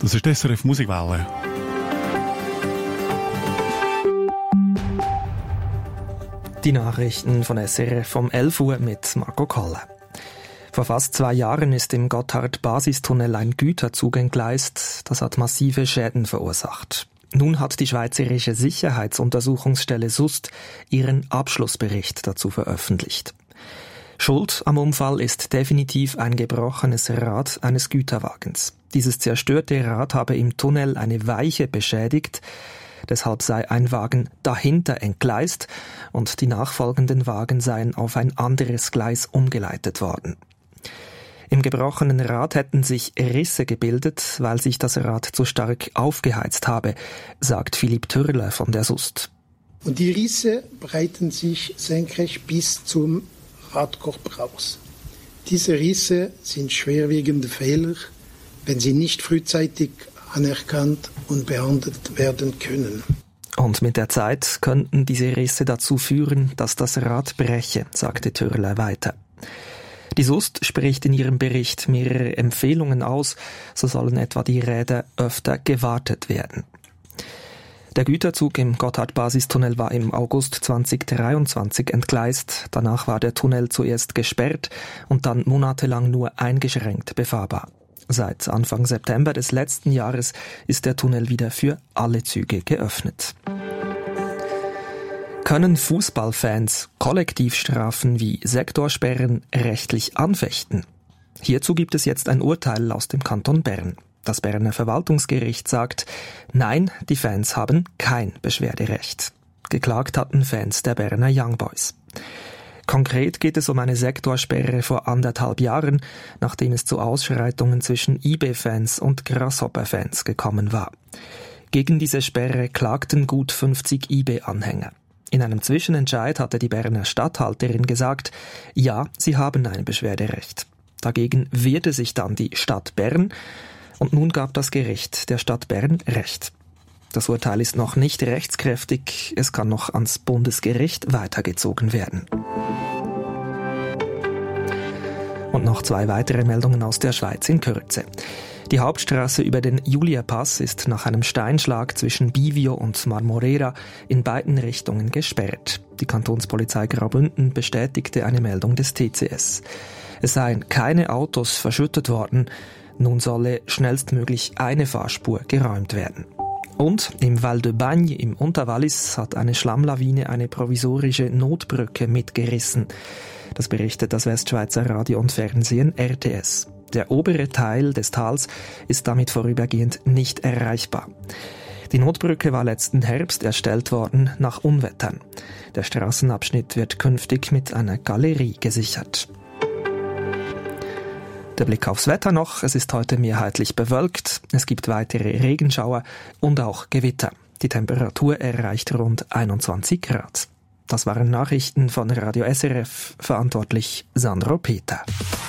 Das ist die SRF Musikwelle. Die Nachrichten von SRF um 11 Uhr mit Marco Kolle. Vor fast 2 Jahren ist im Gotthard-Basistunnel ein Güterzug entgleist. Das hat massive Schäden verursacht. Nun hat die schweizerische Sicherheitsuntersuchungsstelle SUST ihren Abschlussbericht dazu veröffentlicht. Schuld am Unfall ist definitiv ein gebrochenes Rad eines Güterwagens. Dieses zerstörte Rad habe im Tunnel eine Weiche beschädigt. Deshalb sei ein Wagen dahinter entgleist und die nachfolgenden Wagen seien auf ein anderes Gleis umgeleitet worden. Im gebrochenen Rad hätten sich Risse gebildet, weil sich das Rad zu stark aufgeheizt habe, sagt Philipp Türler von der SUST. Und die Risse breiten sich senkrecht bis zum Radkorb raus. Diese Risse sind schwerwiegende Fehler, wenn sie nicht frühzeitig anerkannt und behandelt werden können. Und mit der Zeit könnten diese Risse dazu führen, dass das Rad breche, sagte Türler weiter. Die SUST spricht in ihrem Bericht mehrere Empfehlungen aus, so sollen etwa die Räder öfter gewartet werden. Der Güterzug im Gotthard-Basistunnel war im August 2023 entgleist. Danach war der Tunnel zuerst gesperrt und dann monatelang nur eingeschränkt befahrbar. Seit Anfang September des letzten Jahres ist der Tunnel wieder für alle Züge geöffnet. Können Fußballfans Kollektivstrafen wie Sektorsperren rechtlich anfechten? Hierzu gibt es jetzt ein Urteil aus dem Kanton Bern. Das Berner Verwaltungsgericht sagt, nein, die Fans haben kein Beschwerderecht. Geklagt hatten Fans der Berner Young Boys. Konkret geht es um eine Sektorsperre vor 1,5 Jahren, nachdem es zu Ausschreitungen zwischen IB-Fans und Grasshopper-Fans gekommen war. Gegen diese Sperre klagten gut 50 IB-Anhänger. In einem Zwischenentscheid hatte die Berner Statthalterin gesagt, ja, sie haben ein Beschwerderecht. Dagegen wehrte sich dann die Stadt Bern und nun gab das Gericht der Stadt Bern Recht. Das Urteil ist noch nicht rechtskräftig, es kann noch ans Bundesgericht weitergezogen werden. Und noch 2 weitere Meldungen aus der Schweiz in Kürze. Die Hauptstraße über den Julia-Pass ist nach einem Steinschlag zwischen Bivio und Marmorera in beiden Richtungen gesperrt. Die Kantonspolizei Graubünden bestätigte eine Meldung des TCS. Es seien keine Autos verschüttet worden. Nun solle schnellstmöglich eine Fahrspur geräumt werden. Und im Val de Bagne im Unterwallis hat eine Schlammlawine eine provisorische Notbrücke mitgerissen. Das berichtet das Westschweizer Radio und Fernsehen RTS. Der obere Teil des Tals ist damit vorübergehend nicht erreichbar. Die Notbrücke war letzten Herbst erstellt worden nach Unwettern. Der Straßenabschnitt wird künftig mit einer Galerie gesichert. Der Blick aufs Wetter noch. Es ist heute mehrheitlich bewölkt. Es gibt weitere Regenschauer und auch Gewitter. Die Temperatur erreicht rund 21 Grad. Das waren Nachrichten von Radio SRF, verantwortlich Sandro Peter.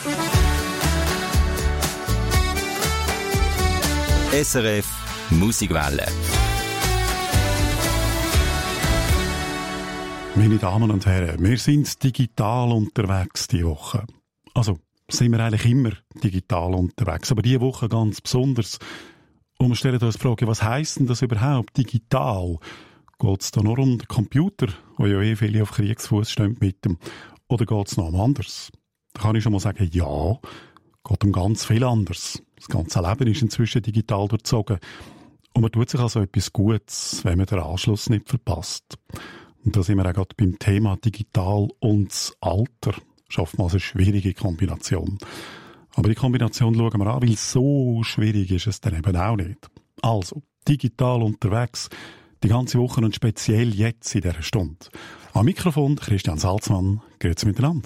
SRF Musikwelle. Meine Damen und Herren, wir sind digital unterwegs diese Woche. Also sind wir eigentlich immer digital unterwegs, aber diese Woche ganz besonders. Und wir stellen uns die Frage, was heisst denn das überhaupt, digital? Geht es da nur um den Computer, wo ja viele auf Kriegsfuß stehen mit dem, oder geht es noch um anders? Da kann ich schon mal sagen, ja, geht um ganz viel anders. Das ganze Leben ist inzwischen digital durchzogen. Und man tut sich also etwas Gutes, wenn man den Anschluss nicht verpasst. Und da sind wir auch gerade beim Thema digital und das Alter. Schafft man also eine schwierige Kombination. Aber die Kombination schauen wir an, weil so schwierig ist es dann eben auch nicht. Also, digital unterwegs, die ganze Woche und speziell jetzt in dieser Stunde. Am Mikrofon Christian Salzmann. Grüezi miteinander.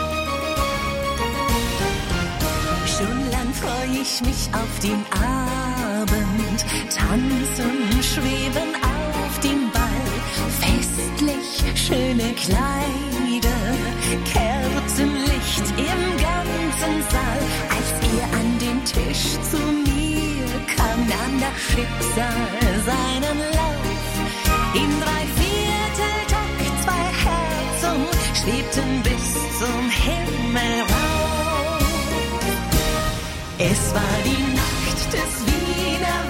Schon lang freue ich mich auf den Abend, tanzen, schweben auf dem Ball, festlich schöne Kleider, Kerzenlicht im ganzen Saal. Als er an den Tisch zu mir kam, nahm das Schicksal seinen Lauf. Im Dreivierteltakt 2 Herzen schwebten bis zum Himmel rauf. Es war die Nacht des Wiener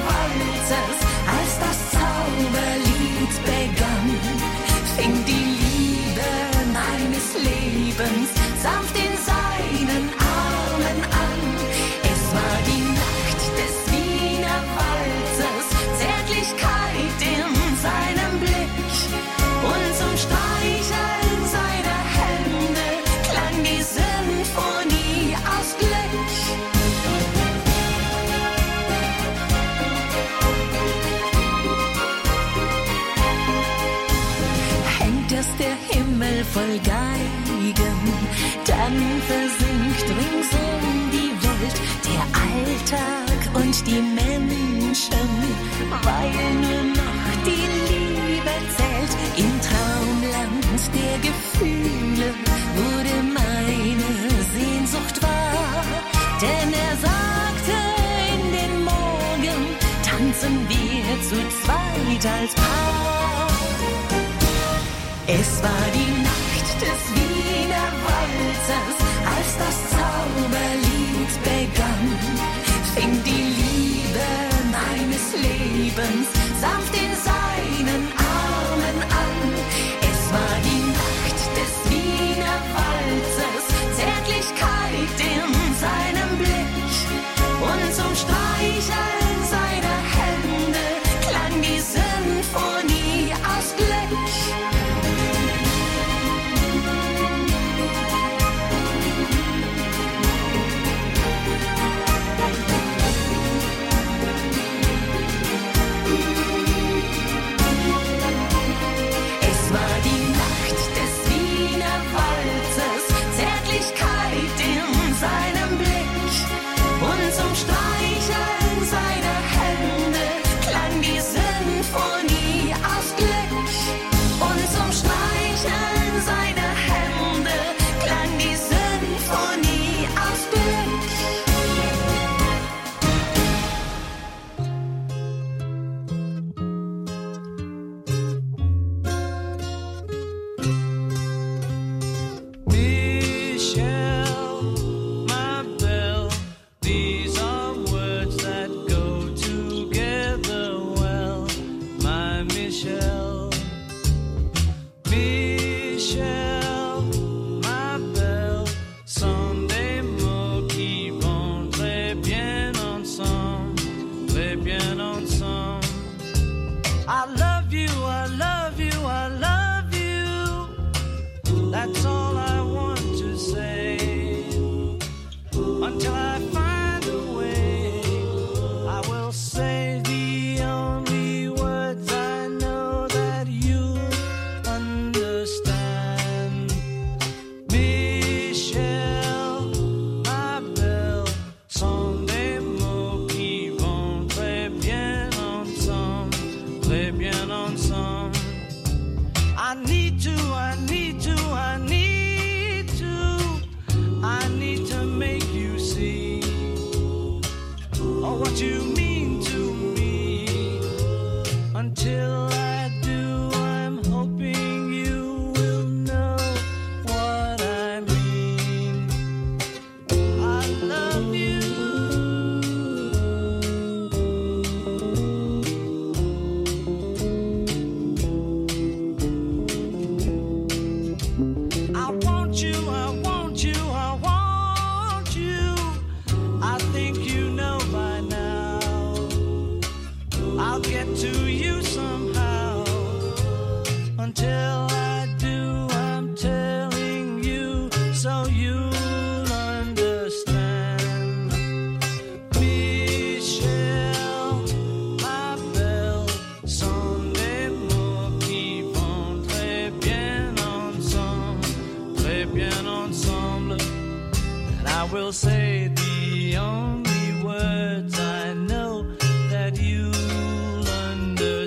voll Geigen, dann versinkt ringsum die Welt, der Alltag und die Menschen, weil nur noch die Liebe zählt. Im Traumland der Gefühle wurde meine Sehnsucht wahr, denn er sagte in den Morgen, tanzen wir zu zweit als Paar. Es war die Nacht des Wiener Walzers, als das Zauberlied begann, fing die Liebe meines Lebens sanft in seinen Armen an. Es war die Nacht des Wiener Walzers, Zärtlichkeit in seinem Blick, und zum Streicheln seiner Hände klang die Symphonie aus Glück. Only words I know that you'll understand.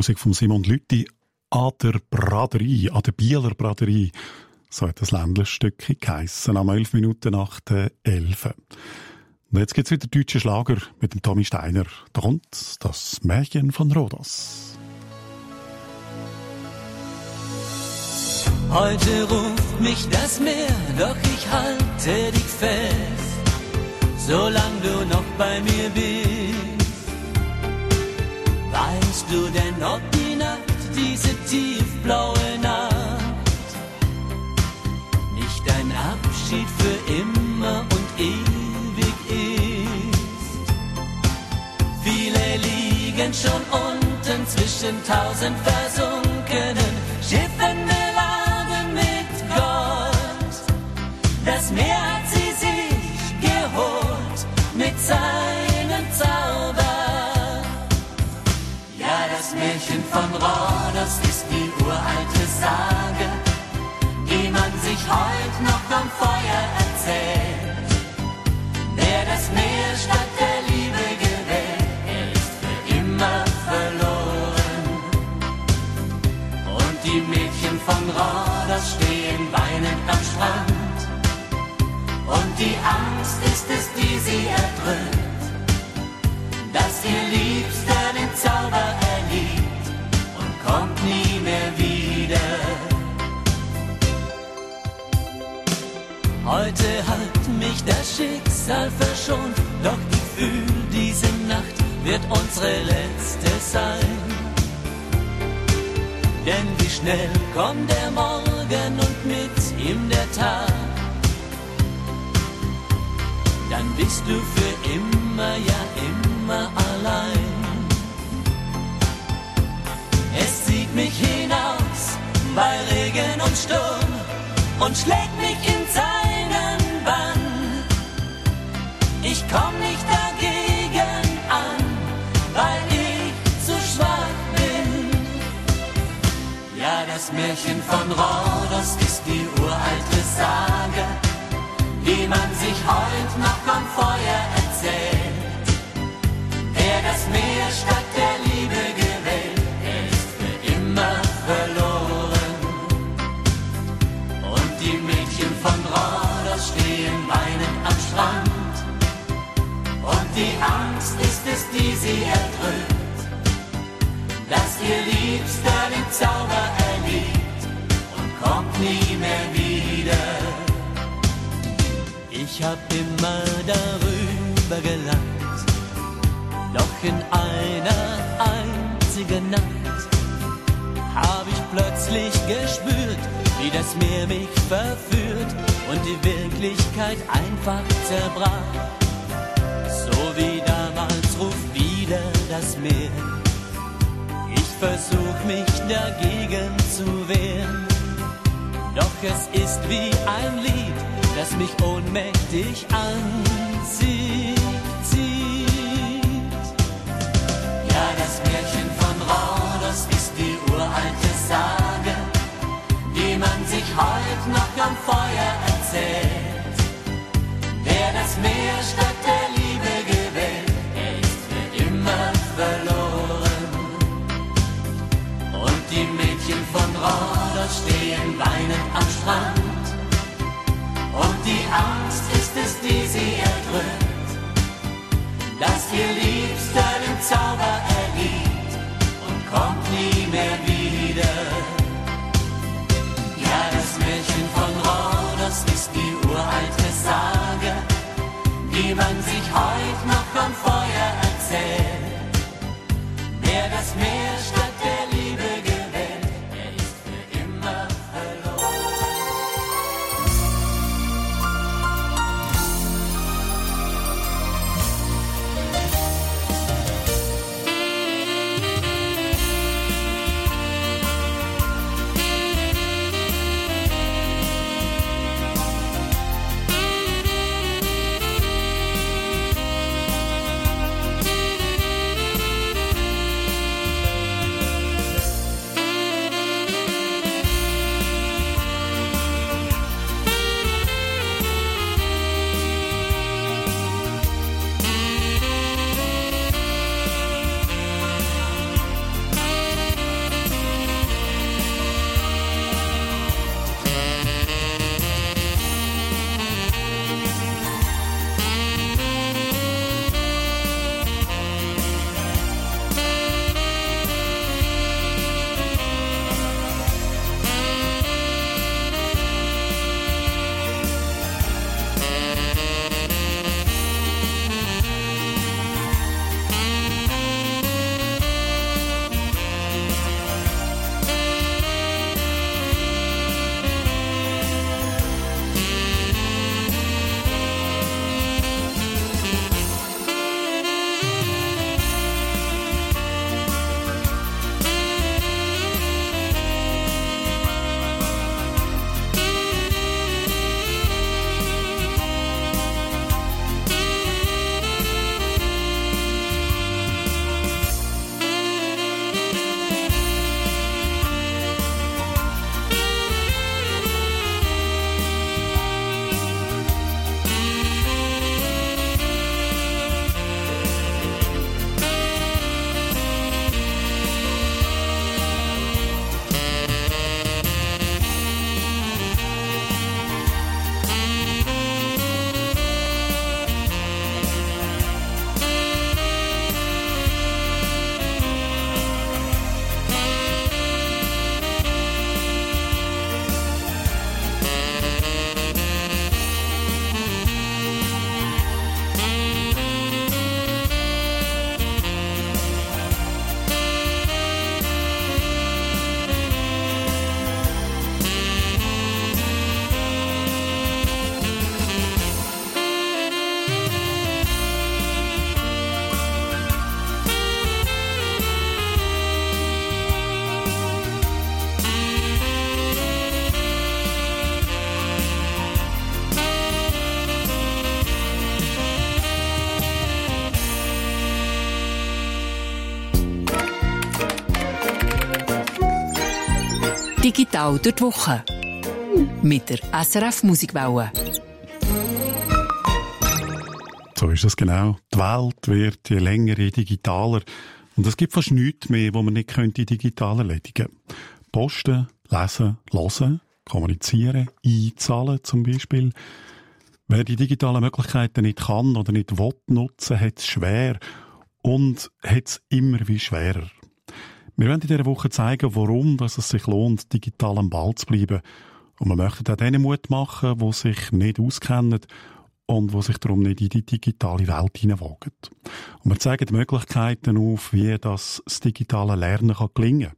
Musik von Simon Lüthi an der Braderie, an der Bieler Braderie. So hat das Ländlerstückchen geheissen, am 11 Minuten nach der 11. Und jetzt gibt's wieder deutsche Schlager mit dem Tommy Steiner. Da kommt das Märchen von Rhodos. Heute ruft mich das Meer, doch ich halte dich fest, solange du noch bei mir bist. Weißt du denn, ob die Nacht, diese tiefblaue Nacht, nicht ein Abschied für immer und ewig ist? Viele liegen schon unten zwischen 1000 versunkenen Schiffen beladen mit Gold. Das Meer hat sie sich geholt mit seinem Zauber. Ja, das Märchen von Rhodos ist die uralte Sage, die man sich heut noch am Feuer erzählt. Wer das Meer statt der Liebe gewählt, er ist für immer verloren. Und die Mädchen von Rhodos stehen weinend am Strand. Und die Angst ist es, die sie erdrückt, dass ihr Liebster den Zauber erliegt und kommt nie mehr wieder. Heute hat mich das Schicksal verschont, doch ich fühl, diese Nacht wird unsere letzte sein. Denn wie schnell kommt der Morgen und mit ihm der Tag, dann bist du für immer, ja immer allein. Es zieht mich hinaus bei Regen und Sturm und schlägt mich in seinen Bann. Ich komm nicht dagegen an, weil ich zu schwach bin. Ja, das Märchen von Rhodos ist die uralte Sage, die man sich heut noch am Feuer erzählt. Wer das Meer statt der Liebe gewählt, er ist für immer verloren. Und die Mädchen von Rhodos stehen weinend am Strand. Und die Angst ist es, die sie erdrückt, dass ihr Liebster den Zauber erliegt und kommt nie mehr wieder. Ich hab immer darüber gelacht, doch in einer einzigen Nacht hab ich plötzlich gespürt, wie das Meer mich verführt und die Wirklichkeit einfach zerbrach. So wie damals ruft wieder das Meer. Ich versuch mich dagegen zu wehren, doch es ist wie ein Lied, das mich ohnmächtig anzieht. Ja, das Märchen von Rhodos ist die uralte Sage, die man sich heut noch am Feuer erzählt. Wer das Meer statt der Liebe gewählt, er ist für immer verloren. Und die Mädchen von Rhodos stehen weinend am Strand. Und die Angst ist es, die sie erdrückt, dass ihr Liebster den Zauber erliegt und kommt nie mehr wieder. Ja, das Märchen von Rhodos ist die uralte Sage, die man sich heut noch am Feuer erzählt. Wer das Meer statt der Liebe gewählt, er ist für immer verloren. Digital durch die Woche. Mit der SRF Musikwelle. So ist es genau. Die Welt wird je länger, je digitaler. Und es gibt fast nichts mehr, wo man nicht digital erledigen könnte. Posten, lesen, hören, kommunizieren, einzahlen zum Beispiel. Wer die digitalen Möglichkeiten nicht kann oder nicht will nutzen, hat es schwer und hat es immer wie schwerer. Wir wollen in dieser Woche zeigen, warum es sich lohnt, digital am Ball zu bleiben. Und wir möchten auch denen Mut machen, die sich nicht auskennen und die sich darum nicht in die digitale Welt hineinwagen. Und wir zeigen die Möglichkeiten auf, wie das digitale Lernen gelingen kann.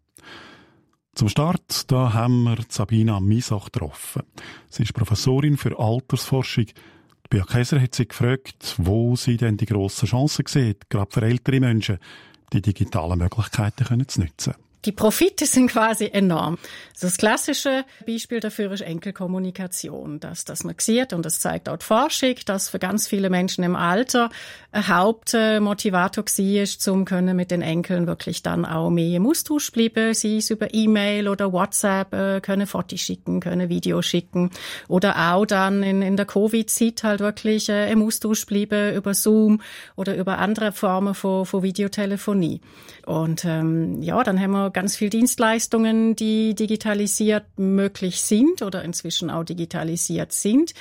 Zum Start da haben wir Sabina Misach getroffen. Sie ist Professorin für Altersforschung. Bea Käser hat sie gefragt, wo sie denn die grossen Chancen sieht, gerade für ältere Menschen, die digitalen Möglichkeiten zu nutzen. Die Profite sind quasi enorm. Das klassische Beispiel dafür ist Enkelkommunikation. Dass man sieht, und das zeigt auch die Forschung, dass für ganz viele Menschen im Alter ein Hauptmotivator war, um können mit den Enkeln wirklich dann auch mehr im Austausch bleiben. Sie es über E-Mail oder WhatsApp können Fotos schicken, können Videos schicken. Oder auch dann in der Covid-Zeit halt wirklich im Austausch bleiben über Zoom oder über andere Formen von Videotelefonie. Und dann haben wir ganz viele Dienstleistungen, die digitalisiert möglich sind oder inzwischen auch digitalisiert sind.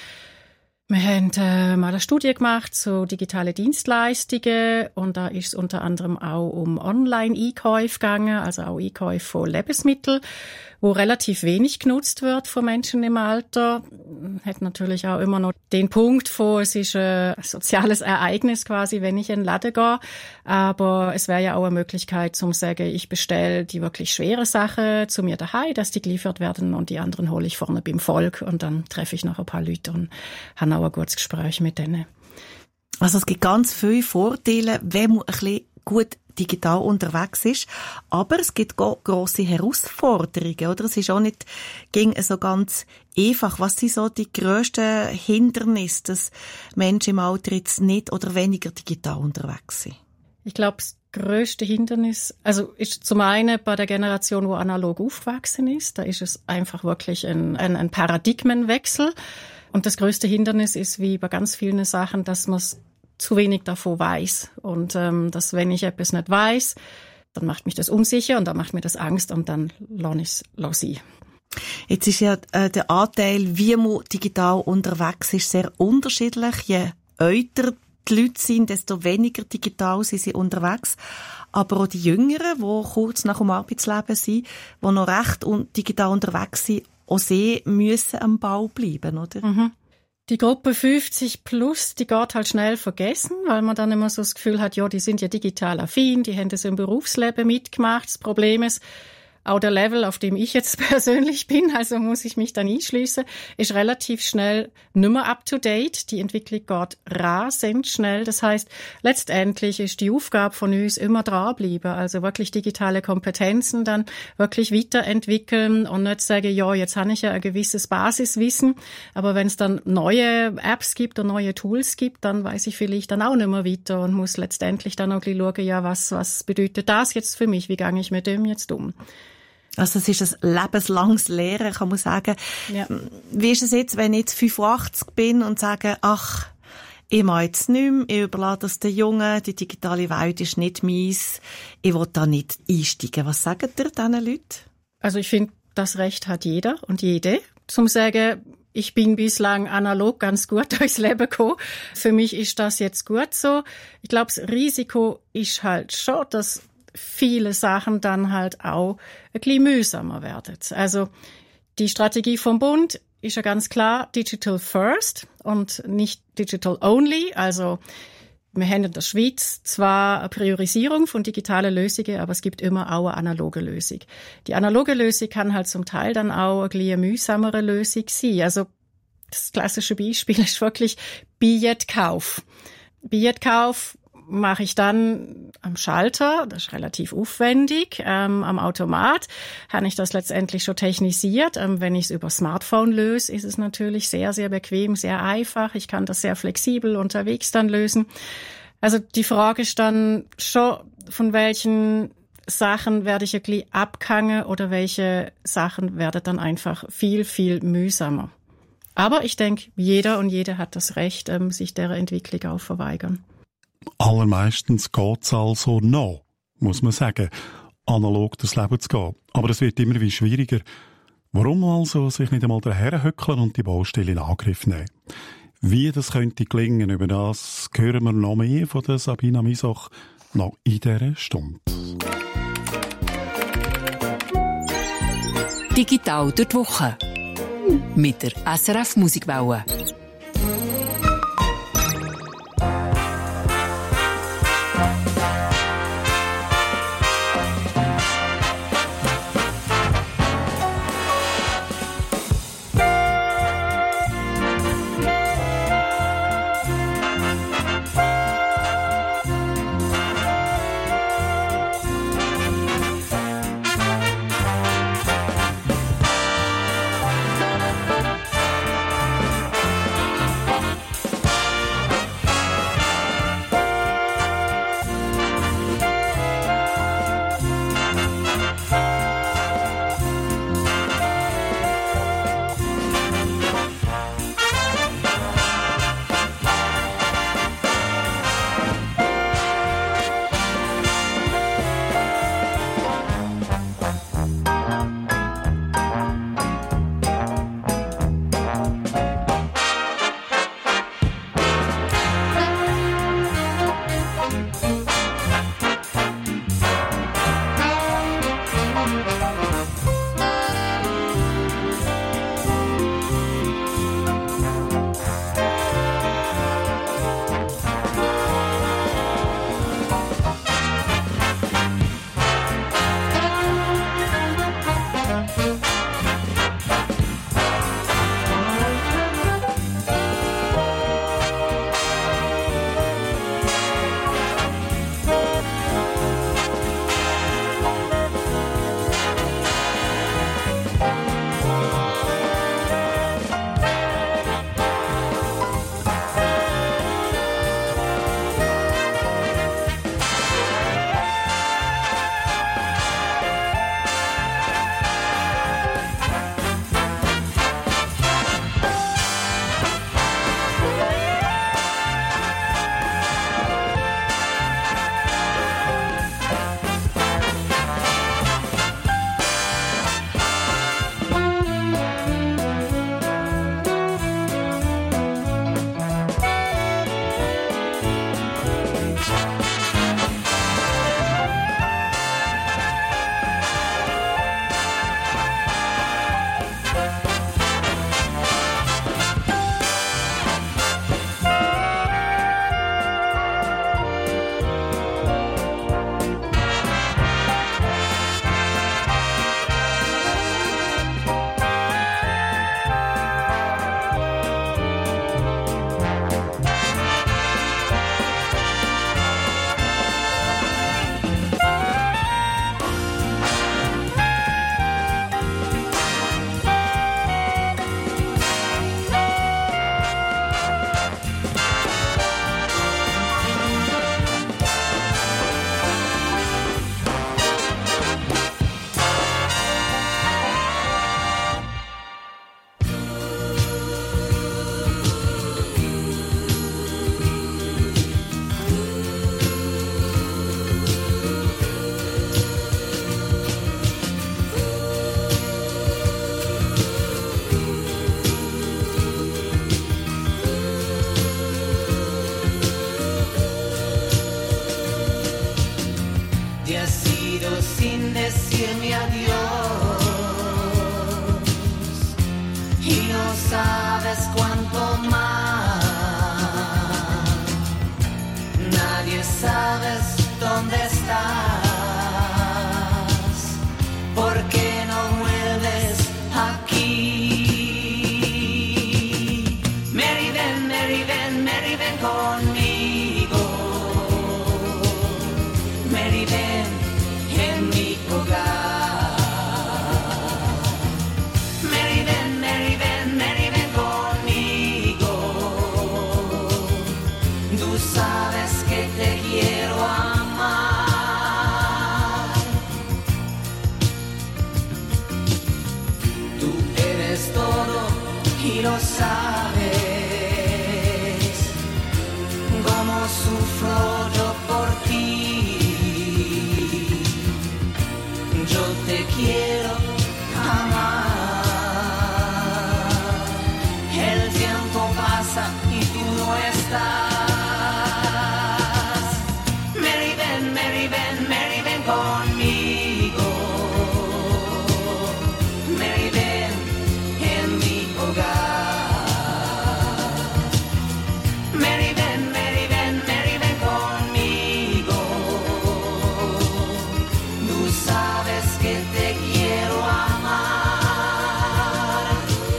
Wir haben mal eine Studie gemacht zu digitalen Dienstleistungen und da ist es unter anderem auch um Online-Einkäufe gegangen, also auch Einkäufe von Lebensmitteln, wo relativ wenig genutzt wird von Menschen im Alter. Hat natürlich auch immer noch den Punkt von, es ist ein soziales Ereignis quasi, wenn ich in den Laden gehe. Aber es wäre ja auch eine Möglichkeit, zum sagen, ich bestelle die wirklich schwere Sachen zu mir daheim, dass die geliefert werden und die anderen hole ich vorne beim Volk und dann treffe ich noch ein paar Leute und habe auch ein gutes Gespräch mit denen. Also es gibt ganz viele Vorteile, wenn man ein bisschen gut digital unterwegs ist. Aber es gibt grosse Herausforderungen, oder? Es ist auch nicht so ganz einfach. Was sind so die grössten Hindernisse, dass Menschen im Alter jetzt nicht oder weniger digital unterwegs sind? Ich glaube, das grösste Hindernis, also ist zum einen bei der Generation, wo analog aufgewachsen ist, da ist es einfach wirklich ein Paradigmenwechsel. Und das grösste Hindernis ist, wie bei ganz vielen Sachen, dass man zu wenig davon weiß. Und dass, wenn ich etwas nicht weiß, dann macht mich das unsicher und dann macht mir das Angst und dann lasse ich es sein. Jetzt ist ja der Anteil, wie man digital unterwegs ist, sehr unterschiedlich. Je älter die Leute sind, desto weniger digital sind sie unterwegs. Aber auch die Jüngeren, die kurz nach dem Arbeitsleben sind, die noch recht digital unterwegs sind, auch sie müssen am Ball bleiben, oder? Mhm. Die Gruppe 50 plus, die geht halt schnell vergessen, weil man dann immer so das Gefühl hat, ja, die sind ja digital affin, die haben das im Berufsleben mitgemacht. Das Problem ist, auch der Level, auf dem ich jetzt persönlich bin, also muss ich mich dann einschliessen, ist relativ schnell nicht mehr up to date. Die Entwicklung geht rasend schnell. Das heisst, letztendlich ist die Aufgabe von uns immer dranbleiben. Also wirklich digitale Kompetenzen dann wirklich weiterentwickeln und nicht sagen, ja, jetzt habe ich ja ein gewisses Basiswissen, aber wenn es dann neue Apps gibt und neue Tools gibt, dann weiß ich vielleicht dann auch nicht mehr weiter und muss letztendlich dann auch ein bisschen schauen, ja, was bedeutet das jetzt für mich? Wie gehe ich mit dem jetzt um? Also es ist ein lebenslanges Lehren, kann man sagen. Ja. Wie ist es jetzt, wenn ich jetzt 85 bin und sage, ach, ich mache jetzt nichts mehr, ich überlasse das den Jungen, die digitale Welt ist nicht meins, ich will da nicht einsteigen. Was sagt ihr diesen Leuten? Also ich finde, das Recht hat jeder und jede, zum sagen, ich bin bislang analog ganz gut durchs Leben gekommen. Für mich ist das jetzt gut so. Ich glaube, das Risiko ist halt schon, dass viele Sachen dann halt auch ein bisschen mühsamer werden. Also die Strategie vom Bund ist ja ganz klar Digital First und nicht Digital Only. Also wir haben in der Schweiz zwar eine Priorisierung von digitalen Lösungen, aber es gibt immer auch eine analoge Lösung. Die analoge Lösung kann halt zum Teil dann auch ein bisschen mühsamere Lösung sein. Also das klassische Beispiel ist wirklich Billetkauf. Billetkauf mache ich dann am Schalter, das ist relativ aufwendig, am Automat habe ich das letztendlich schon technisiert. Wenn ich es über Smartphone löse, ist es natürlich sehr, sehr bequem, sehr einfach. Ich kann das sehr flexibel unterwegs dann lösen. Also die Frage ist dann schon, von welchen Sachen werde ich ein bisschen abgehangen oder welche Sachen werden dann einfach viel, viel mühsamer. Aber ich denke, jeder und jede hat das Recht, sich der Entwicklung auch verweigern. Allermeistens geht's also noch, muss man sagen, analog durchs Leben zu gehen. Aber es wird immer wie schwieriger. Warum also sich nicht einmal daher hückeln und die Baustelle in Angriff nehmen? Wie das könnte gelingen, über das hören wir noch mehr von der Sabina Misoch noch in dieser Stunde. Digital durch die Woche mit der SRF Musikwelle. decirme adiós y no sabes cuánto más. Nadie sabes dónde estás. ¿Por qué no vuelves aquí? Mary, ven, Mary, ven, Mary, ven conmigo. Mary, ven en mi hogar. Mary, ven, Mary, ven, Mary, ven conmigo. Tú sabes que te quiero amar. y lo sabes, como sufro yo por ti. Yo te quiero amar. El tiempo pasa y tú no estás. Mary, ven, Mary, ven, Mary, ven conmigo. Mary, ven en mi hogar. Mary, ven, Mary, ven, Mary, ven conmigo. Tú sabes que te quiero amar.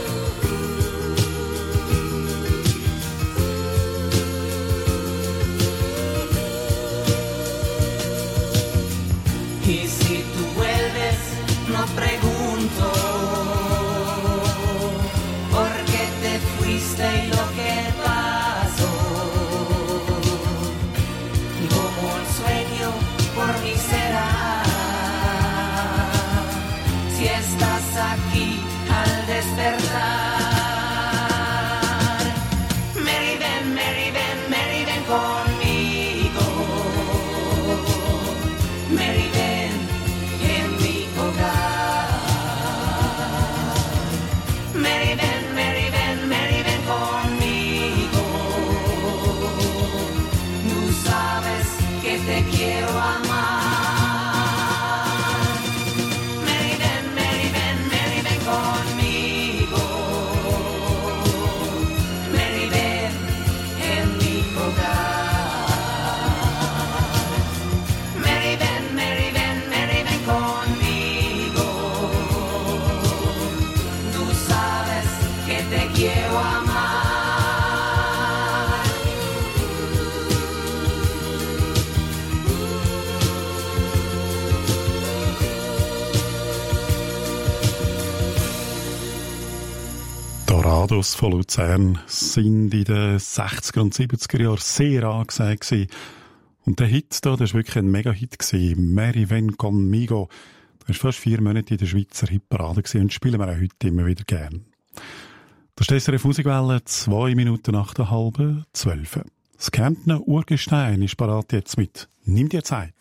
Y si tú vuelves, no pregunto por qué te fuiste y lo que pasó. Como un sueño por mí será. Si estás aquí al despertar, Mary, ven, Mary, ven, Mary, ven conmigo. Mary, ven en mi hogar. Mary, ven, Mary, ven, Mary, ven conmigo. Tú sabes que te quiero amar. Mary, ven, Mary, ven, Mary, ven conmigo. Mary, ven en mi hogar. Mary, ven, Mary, ven, Mary, ven conmigo. Tú sabes que te quiero amar. Dorados von Luzern sind in den 60er und 70er Jahren sehr angesagt gewesen. Und der Hit da, das war wirklich ein Mega-Hit gewesen. Mary Ven Conmigo. Das war fast 4 Monate in der Schweizer Hitparade gewesen und spielen wir auch heute immer wieder gern. Das ist SRF Musikwelle, 2 Minuten nach der halben 12. Das Kärntner Urgestein ist parat jetzt mit «Nimm dir Zeit».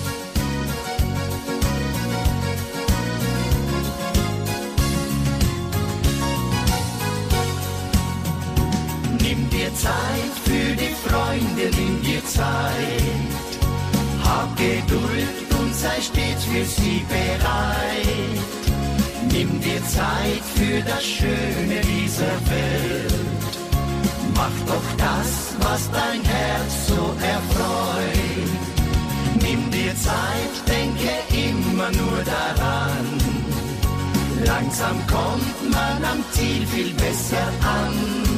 Nimm dir Zeit für die Freunde, nimm dir Zeit. Hab Geduld und sei stets für sie bereit. Nimm dir Zeit für das Schöne dieser Welt. Mach doch das, was dein Herz so erfreut. Nimm dir Zeit, denke immer nur daran. Langsam kommt man am Ziel viel besser an.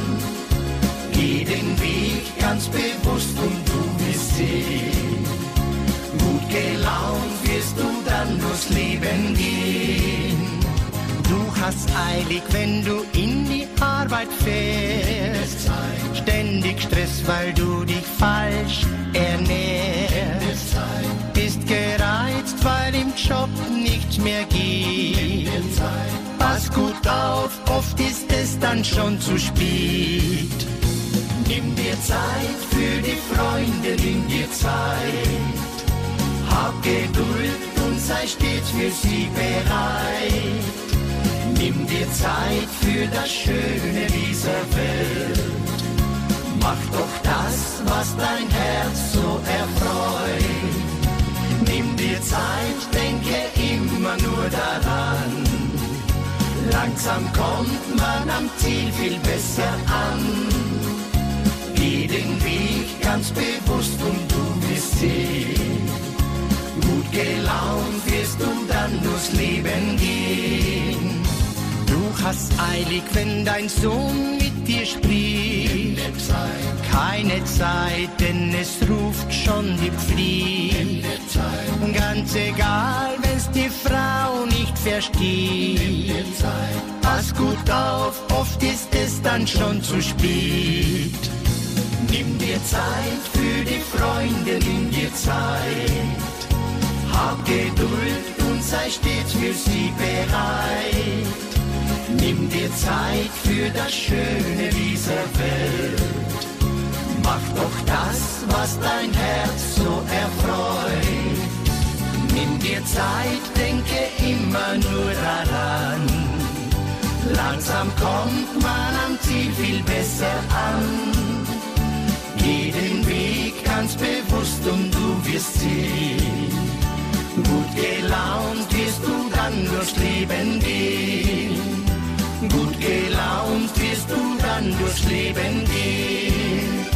Geh den Weg ganz bewusst und du wirst sehen. Gut gelaunt wirst du dann durchs Leben gehen. Du hast eilig, wenn du in die Arbeit fährst. Ständig Stress, weil du dich falsch ernährst. Bist gereizt, weil im Job nichts mehr geht. Pass gut auf, oft ist es dann schon zu spät. Nimm dir Zeit für die Freunde, nimm dir Zeit. Hab Geduld und sei stets für sie bereit. Nimm dir Zeit für das Schöne dieser Welt. Mach doch das, was dein Herz so erfreut. Nimm dir Zeit, denke immer nur daran. Langsam kommt man am Ziel viel besser an. Geh den Weg ganz bewusst und du wirst sehen. Gut gelaunt wirst du dann durchs Leben gehen. Du hast eilig, wenn dein Sohn mit dir spricht. Keine Zeit, denn es ruft schon die Pflicht. Ganz egal, wenn's die Frau nicht versteht. Pass gut auf, oft ist es dann schon zu spät. Nimm dir Zeit für die Freunde, nimm dir Zeit. Hab Geduld und sei stets für sie bereit. Nimm dir dir Zeit für das Schöne dieser Welt. Mach doch das, was dein Herz so erfreut. Nimm dir Zeit, denke immer nur daran. Langsam kommt man am Ziel viel besser an. Geh den Weg ganz bewusst und du wirst sehen. Gut gelaunt wirst du dann durchs Leben gehen. Gut gelaunt wirst du dann durchs Leben gehen.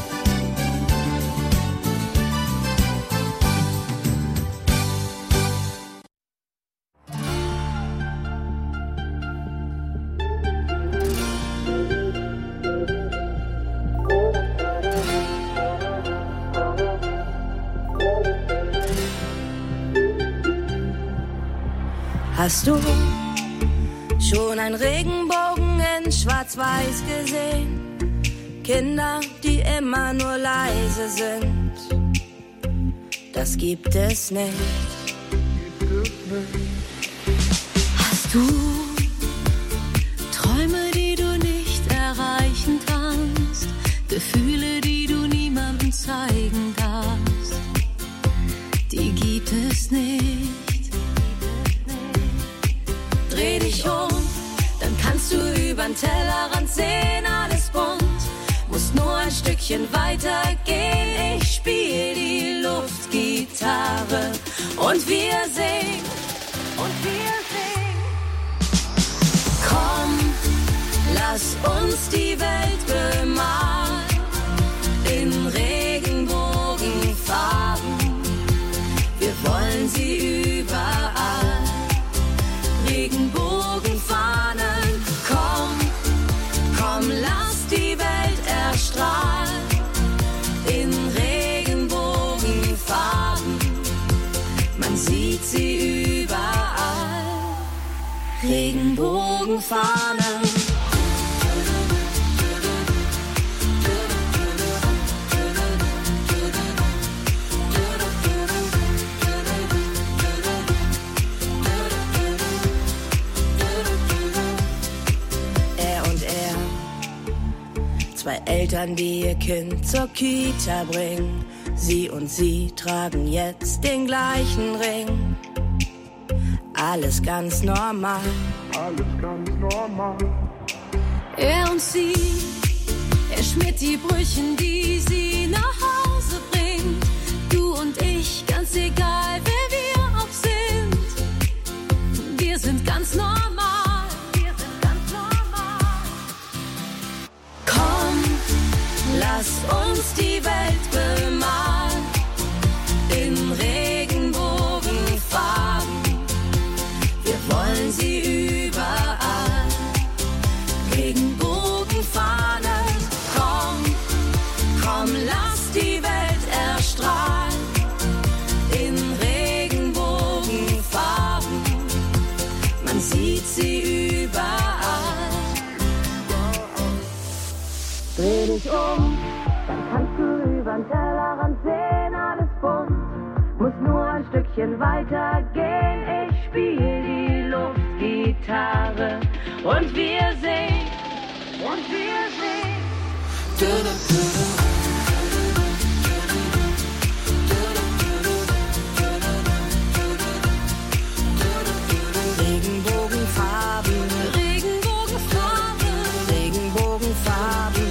Hast du schon einen Regenbogen in Schwarz-Weiß gesehen? Kinder, die immer nur leise sind. Das gibt es nicht. Hast du Träume, die du nicht erreichen kannst? Gefühle, die du niemandem zeigen darfst? Die gibt es nicht. Dreh dich um, dann kannst du übern Tellerrand sehen, alles bunt. Musst nur ein Stückchen weiter gehen. Ich spiel die Luftgitarre und wir singen, Komm, lass uns die Welt bemalen in Regenbogenfarben. Wir wollen sie überall. Regenbogenfahnen, komm, lass die Welt erstrahlen in Regenbogenfarben. Man sieht sie überall. Regenbogenfahnen. Zwei Eltern, die ihr Kind zur Kita bringen. Sie und sie tragen jetzt den gleichen Ring. Alles ganz normal. Er und sie, er schmiert die Brüchen, die sie nach Hause bringt. Du und ich, ganz egal wer wir auch sind. Wir sind ganz normal. Lass uns die Welt bemalen in Regenbogenfarben. Wir wollen sie überall. Regenbogenfahnen, komm, lass die Welt erstrahlen in Regenbogenfarben. Man sieht sie überall. Dreh dich um, dann kannst du übern Tellerrand sehen, alles bunt. Muss nur ein Stückchen weiter gehen. Ich spiel die Luftgitarre und wir singen, Regenbogenfarben, Regenbogenfarben, Regenbogenfarben.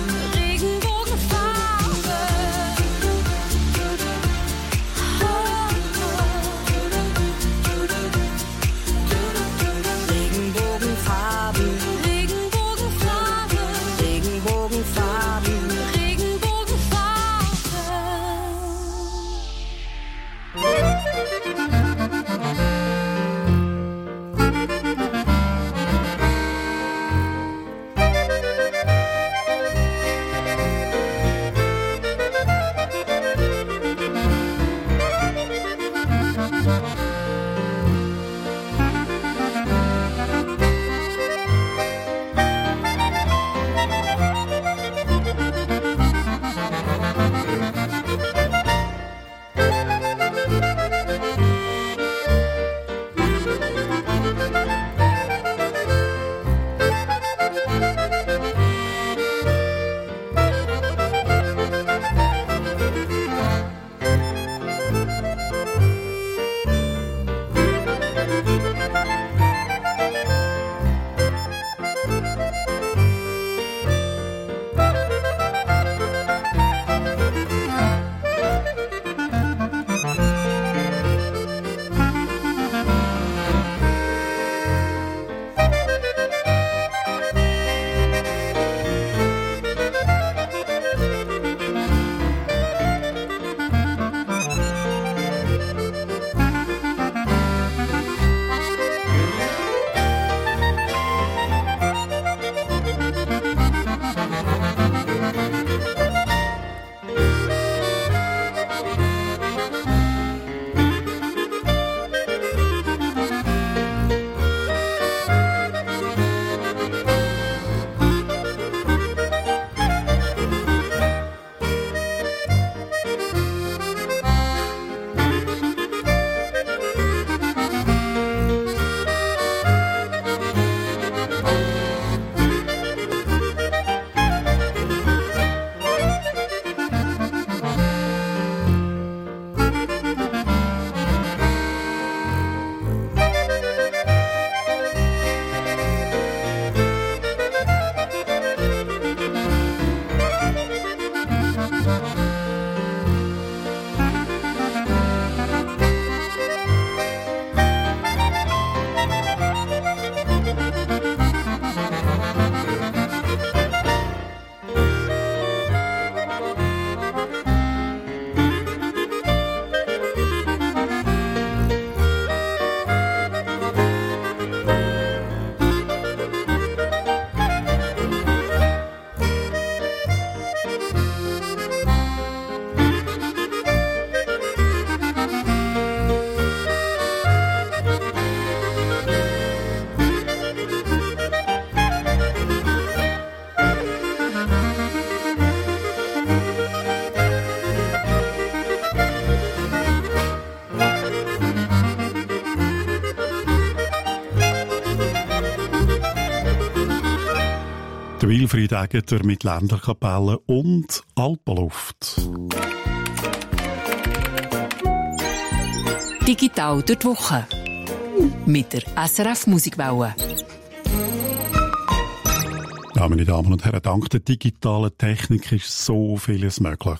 Regenbogenfarben, Regenbogenfarben, Regenbogenfarben. Der Wilfried Egeter mit Ländlerkapelle und Alpenluft. Digital durch die Woche. Mit der SRF Musikwelle. Ja, meine Damen und Herren, dank der digitalen Technik ist so vieles möglich.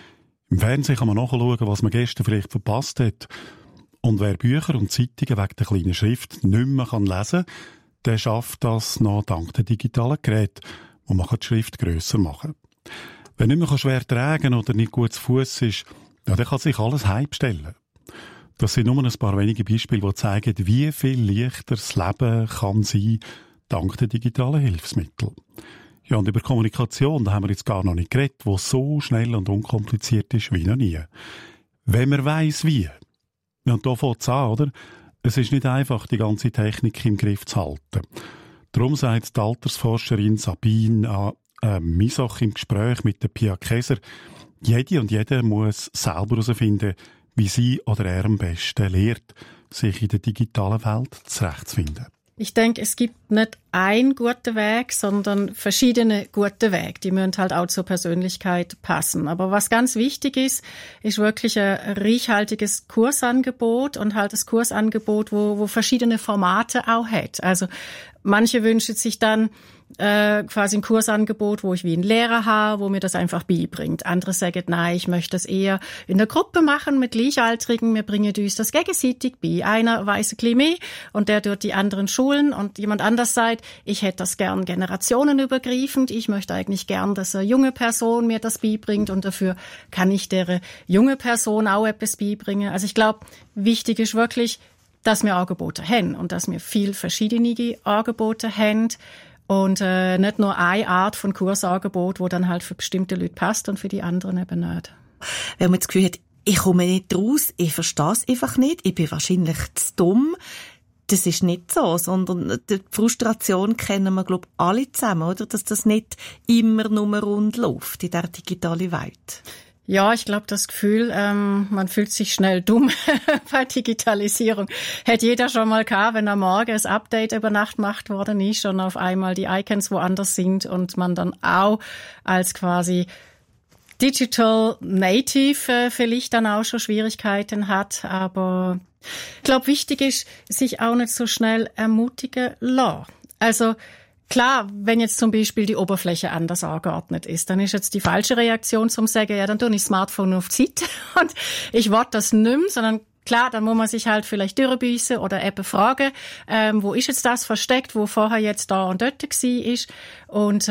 Im Fernsehen kann man nachschauen, was man gestern vielleicht verpasst hat. Und wer Bücher und Zeitungen wegen der kleinen Schrift nicht mehr lesen kann, der schafft das noch dank der digitalen Geräte, wo man die Schrift grösser machen kann. Wer nicht mehr schwer tragen oder nicht gut zu Fuss ist, ja, der kann sich alles heimstellen. Das sind nur ein paar wenige Beispiele, die zeigen, wie viel leichter das Leben kann sein dank der digitalen Hilfsmittel. Ja, und über Kommunikation, da haben wir jetzt gar noch nicht geredet, wo so schnell und unkompliziert ist wie noch nie. Wenn man weiss, wie. Ja, und da fängt es an, oder? Es ist nicht einfach, die ganze Technik im Griff zu halten. Darum sagt die Altersforscherin Sabine Misach im Gespräch mit der Pia Käser, jede und jeder muss selber herausfinden, wie sie oder er am besten lernt, sich in der digitalen Welt zurechtzufinden. Ich denke, es gibt nicht einen guten Weg, sondern verschiedene gute Wege. Die müssen halt auch zur Persönlichkeit passen. Aber was ganz wichtig ist wirklich ein reichhaltiges Kursangebot und halt das Kursangebot, wo verschiedene Formate auch hat. Also manche wünschen sich dann quasi ein Kursangebot, wo ich wie einen Lehrer habe, wo mir das einfach beibringt. Andere sagen, nein, ich möchte das eher in der Gruppe machen mit Gleichaltrigen. Wir bringen uns das gegenseitig bei. Einer weiss ein bisschen mehr und der durch die anderen schulen und jemand anders sagt, ich hätte das gern generationenübergreifend. Ich möchte eigentlich gern, dass eine junge Person mir das beibringt und dafür kann ich der junge Person auch etwas beibringen. Also ich glaube, wichtig ist wirklich, dass wir Angebote haben und dass wir viel verschiedene Angebote haben. Und nicht nur eine Art von Kursangebot, wo dann halt für bestimmte Leute passt und für die anderen eben nicht. Wenn man das Gefühl hat, ich komme nicht raus, ich verstehe es einfach nicht, ich bin wahrscheinlich zu dumm. Das ist nicht so, sondern die Frustration kennen wir, glaube ich, alle zusammen, oder? Dass das nicht immer nur rund läuft in dieser digitalen Welt. Ja, ich glaube, das Gefühl, man fühlt sich schnell dumm bei Digitalisierung. Hätte jeder schon mal gehabt, wenn am Morgen ein Update über Nacht gemacht worden ist und auf einmal die Icons woanders sind und man dann auch als quasi Digital Native vielleicht dann auch schon Schwierigkeiten hat. Aber ich glaube, wichtig ist, sich auch nicht so schnell ermutigen lassen. Also klar, wenn jetzt zum Beispiel die Oberfläche anders angeordnet ist, dann ist jetzt die falsche Reaktion zum sagen, ja, dann tue ich das Smartphone auf die Seite und ich will das nicht mehr, sondern klar, dann muss man sich halt vielleicht durchbeissen oder eben fragen, wo ist jetzt das versteckt, wo vorher jetzt da und dort war. Und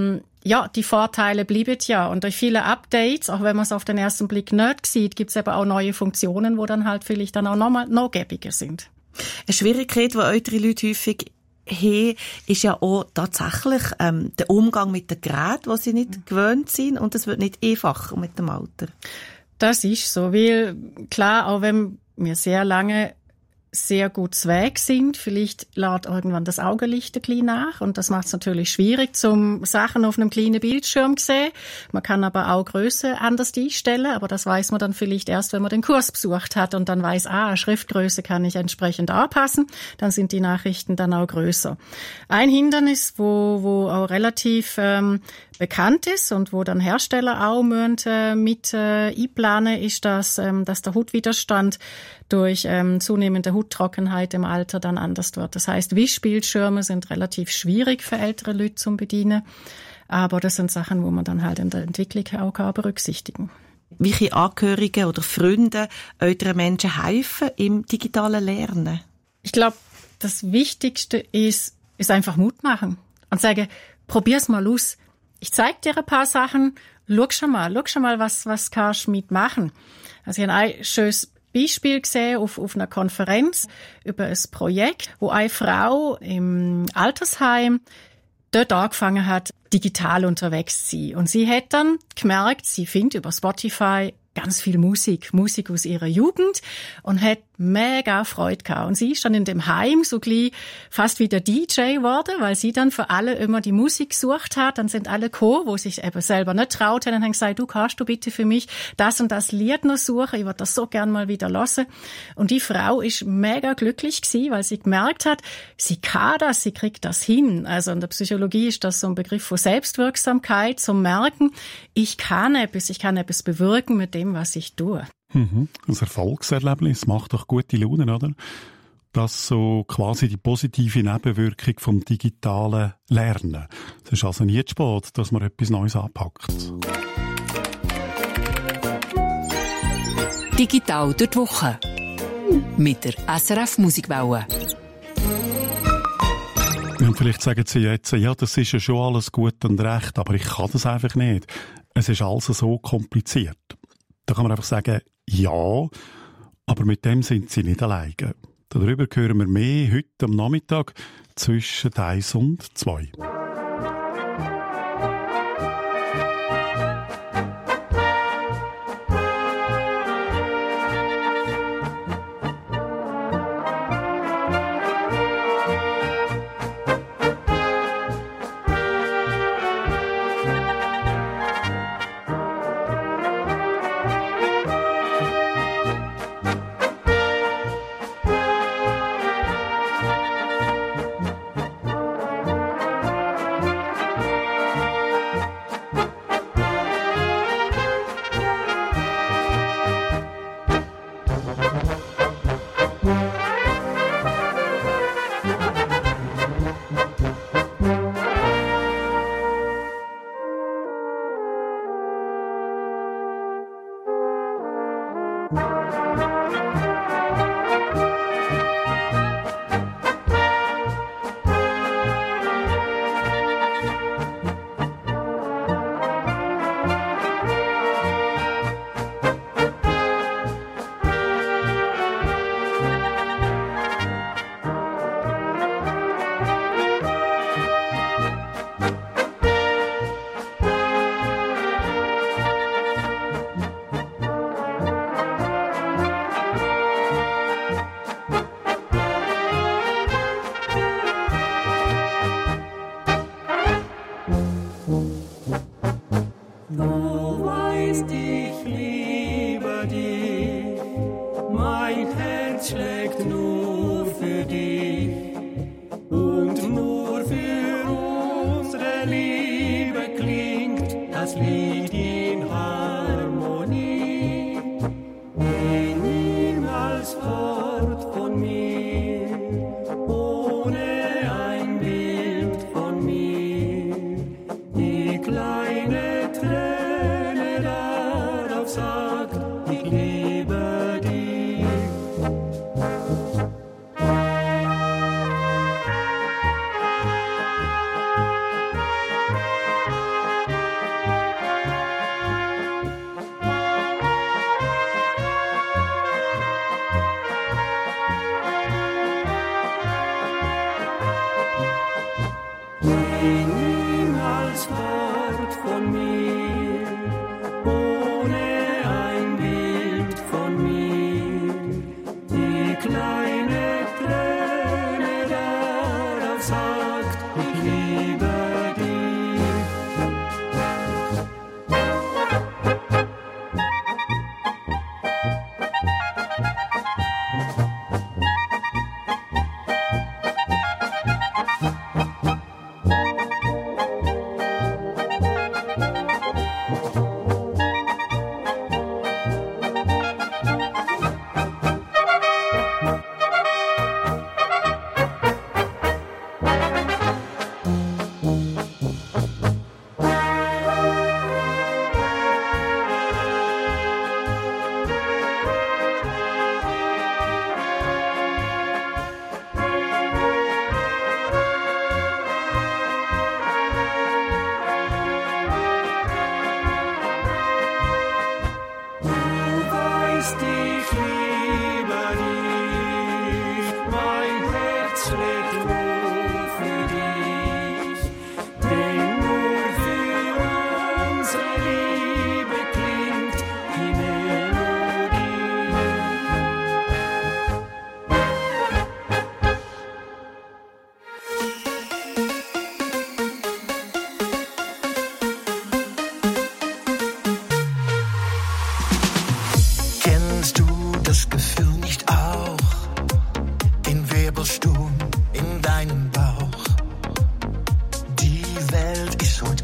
ja, die Vorteile bleiben ja. Und durch viele Updates, auch wenn man es auf den ersten Blick nicht sieht, gibt es eben auch neue Funktionen, wo dann halt vielleicht dann auch noch gäbiger sind. Eine Schwierigkeit, die ältere Leute häufig haben, ist ja auch tatsächlich der Umgang mit den Geräten, die sie nicht gewöhnt sind. Und es wird nicht einfacher mit dem Alter. Das ist so, weil klar, auch wenn wir sehr lange sehr gut Weg sind, vielleicht lädt irgendwann das Augenlicht ein bisschen nach und das macht es natürlich schwierig, zum Sachen auf einem kleinen Bildschirm zu sehen. Man kann aber auch Größe anders einstellen, aber das weiß man dann vielleicht erst, wenn man den Kurs besucht hat und dann weiß, Schriftgröße kann ich entsprechend anpassen, dann sind die Nachrichten dann auch größer. Ein Hindernis, wo auch relativ bekannt ist und wo dann Hersteller auch mit einplanen, ist, dass der Hautwiderstand durch zunehmende Hauttrockenheit im Alter dann anders wird. Das heißt, Wischbildschirme sind relativ schwierig für ältere Leute zum Bedienen, aber das sind Sachen, wo man dann halt in der Entwicklung auch berücksichtigen kann. Welche Angehörige oder Freunde älteren Menschen helfen im digitalen Lernen? Ich glaube, das Wichtigste ist einfach Mut machen und sagen, probier's mal aus. Ich zeig dir ein paar Sachen, schau schon mal, was kannst du mitmachen. Also ich habe ein schönes Beispiel gesehen auf einer Konferenz über ein Projekt, wo eine Frau im Altersheim dort angefangen hat, digital unterwegs zu sein. Und sie hat dann gemerkt, sie findet über Spotify ganz viel Musik aus ihrer Jugend und hat mega Freude gehabt. Und sie ist dann in dem Heim so gleich fast wie der DJ geworden, weil sie dann für alle immer die Musik gesucht hat. Dann sind alle gekommen, wo sich eben selber nicht traut haben, und haben gesagt, du kannst du bitte für mich das und das Lied noch suchen, ich würde das so gern mal wieder hören. Und die Frau ist mega glücklich gewesen, weil sie gemerkt hat, sie kann das, sie kriegt das hin. Also in der Psychologie ist das so ein Begriff von Selbstwirksamkeit, zum Merken, ich kann etwas bewirken mit dem, was ich tue. Ein Erfolgserlebnis macht doch gute Laune, oder? Das ist so quasi die positive Nebenwirkung vom digitalen Lernen. Es ist also nie zu spät, dass man etwas Neues anpackt. Digital durch die Woche. Mit der SRF Musikbauer. Und vielleicht sagen Sie jetzt, ja, das ist ja schon alles gut und recht, aber ich kann das einfach nicht. Es ist alles so kompliziert. Da kann man einfach sagen, ja, aber mit dem sind Sie nicht alleine. Darüber hören wir mehr heute am Nachmittag zwischen 1 und 2.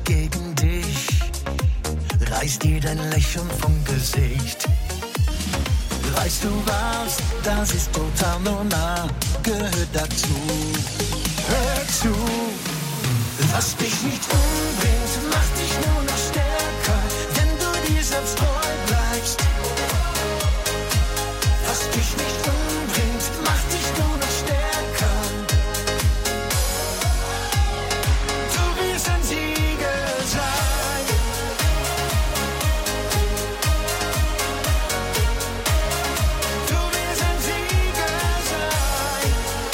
gegen dich. Reiß dir dein Lächeln vom Gesicht. Weißt du was, das ist total normal, gehört dazu. Hör zu, was dich nicht umbringt, macht dich nur noch stärker, wenn du dir selbst treu bleibst. Was dich nicht umbringt, macht dich nur noch stärker. Du wirst ein Sieger sein. Du wirst ein Sieger sein.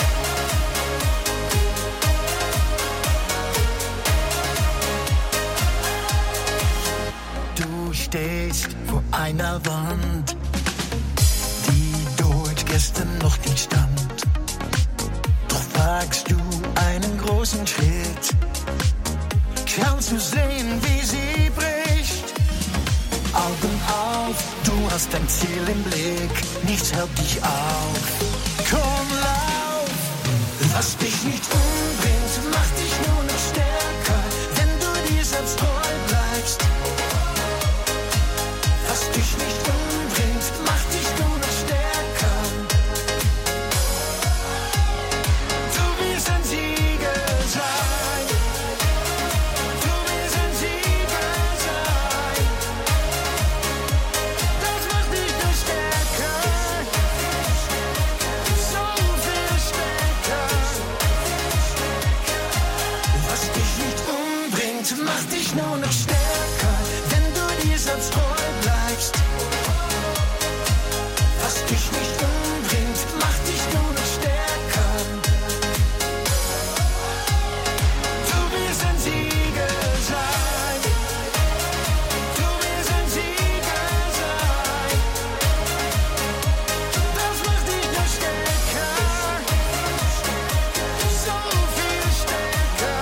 Du stehst vor einer Wand, gestern noch nicht stand. Doch wagst du einen großen Schritt, kannst du sehen, wie sie bricht. Augen auf, du hast dein Ziel im Blick, nichts hält dich auf. Komm, lauf, was dich nicht umbringt, macht dich nur noch stärker, wenn du dir selbst treu bleibst. Was dich nicht umbringt, macht dich nur noch stärker. Mach dich nur noch stärker, wenn du dir selbst treu bleibst. Was dich nicht umbringt, macht dich nur noch stärker. Du wirst ein Sieger sein. Du wirst ein Sieger sein. Das macht dich noch stärker. So viel stärker.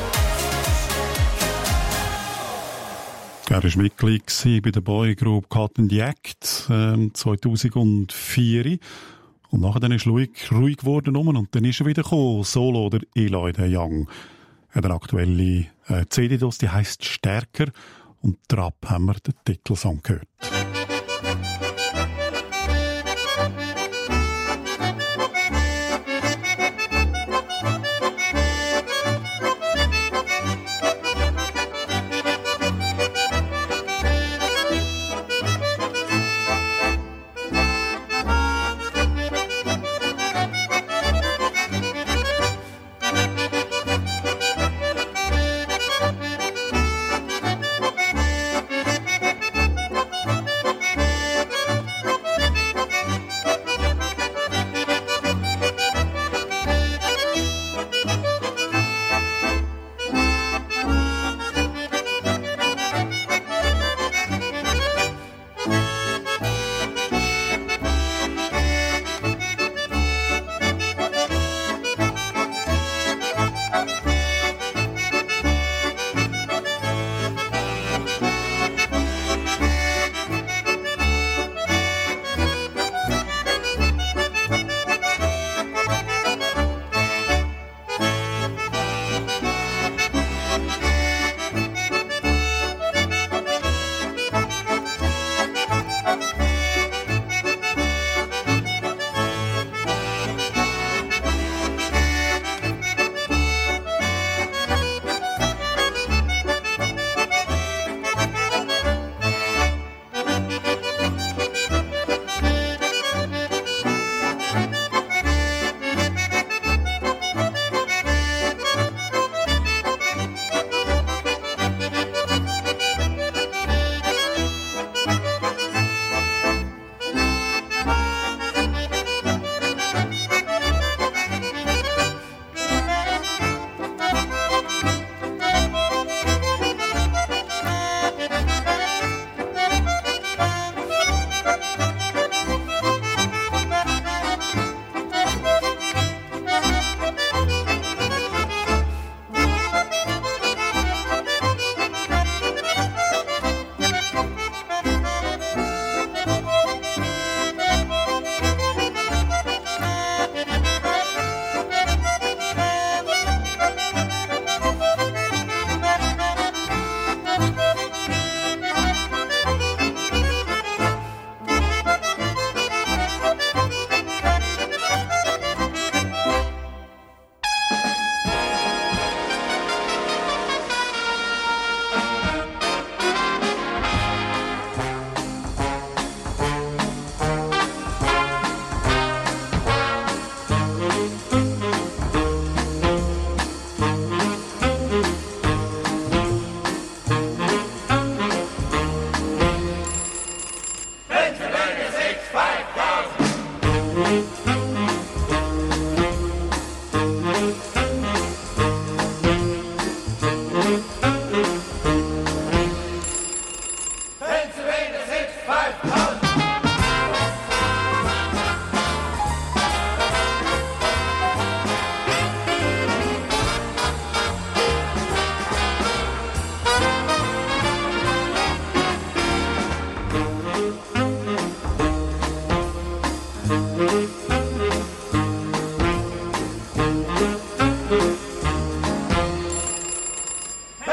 Er war Mitglied bei der Boygroup Cut and the Act 2004. Und nachher dann ist ruhig geworden und dann ist er wieder gekommen, Solo oder Eloy the Young. Er hat eine aktuelle CD, die heisst «Stärker» und «Trab» haben wir den Titelsong gehört.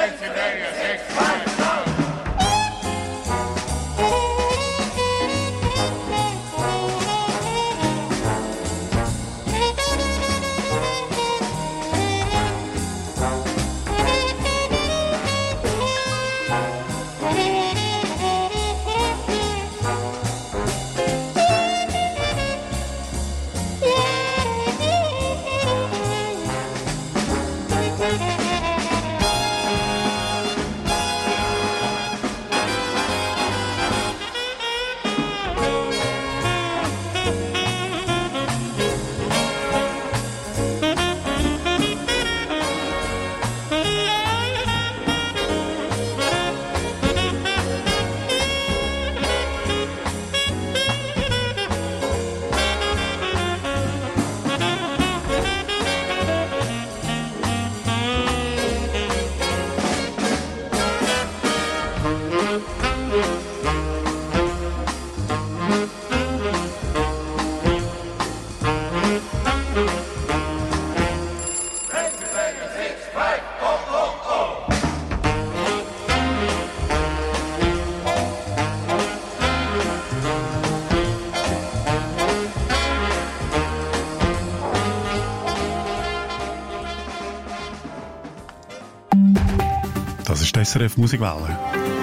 Das ist die SRF Musikwelle.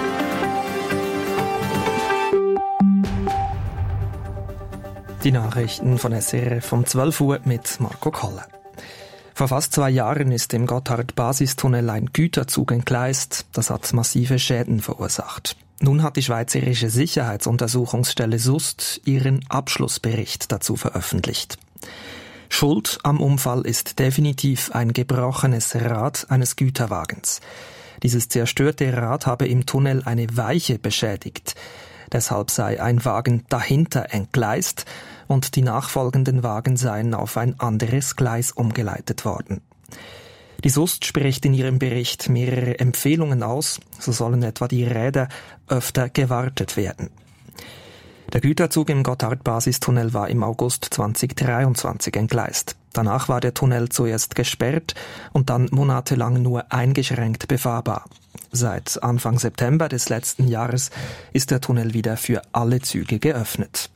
Die Nachrichten von SRF um 12 Uhr mit Marco Koller. Vor fast 2 Jahren ist im Gotthard-Basistunnel ein Güterzug entgleist. Das hat massive Schäden verursacht. Nun hat die Schweizerische Sicherheitsuntersuchungsstelle SUST ihren Abschlussbericht dazu veröffentlicht. Schuld am Unfall ist definitiv ein gebrochenes Rad eines Güterwagens. Dieses zerstörte Rad habe im Tunnel eine Weiche beschädigt. Deshalb sei ein Wagen dahinter entgleist und die nachfolgenden Wagen seien auf ein anderes Gleis umgeleitet worden. Die SUST spricht in ihrem Bericht mehrere Empfehlungen aus, so sollen etwa die Räder öfter gewartet werden. Der Güterzug im Gotthard-Basistunnel war im August 2023 entgleist. Danach war der Tunnel zuerst gesperrt und dann monatelang nur eingeschränkt befahrbar. Seit Anfang September des letzten Jahres ist der Tunnel wieder für alle Züge geöffnet.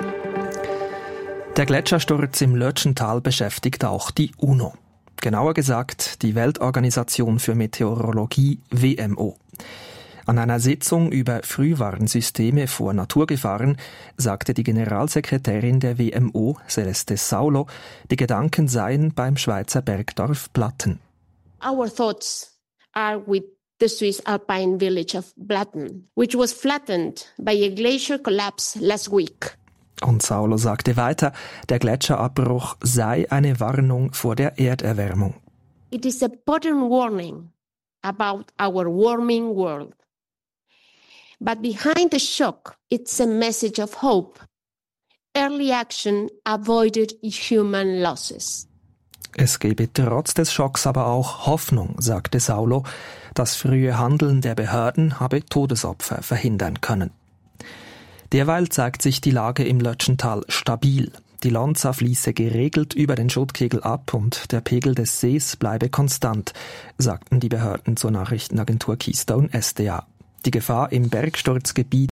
Der Gletschersturz im Lötschental beschäftigt auch die UNO. Genauer gesagt die Weltorganisation für Meteorologie WMO. An einer Sitzung über Frühwarnsysteme vor Naturgefahren sagte die Generalsekretärin der WMO, Celeste Saulo, die Gedanken seien beim Schweizer Bergdorf Blatten. Our thoughts are with the Swiss alpine village of Blatten, which was flattened by a glacier collapse last week. Und Saulo sagte weiter, der Gletscherabbruch sei eine Warnung vor der Erderwärmung. It is a potent warning about our warming world. But behind the shock, it's a message of hope. Early action avoided human losses. Es gebe trotz des Schocks aber auch Hoffnung, sagte Saulo. Das frühe Handeln der Behörden habe Todesopfer verhindern können. Derweil zeigt sich die Lage im Lötschental stabil. Die Lonza fließe geregelt über den Schuttkegel ab und der Pegel des Sees bleibe konstant, sagten die Behörden zur Nachrichtenagentur Keystone SDA. Die Gefahr im Bergsturzgebiet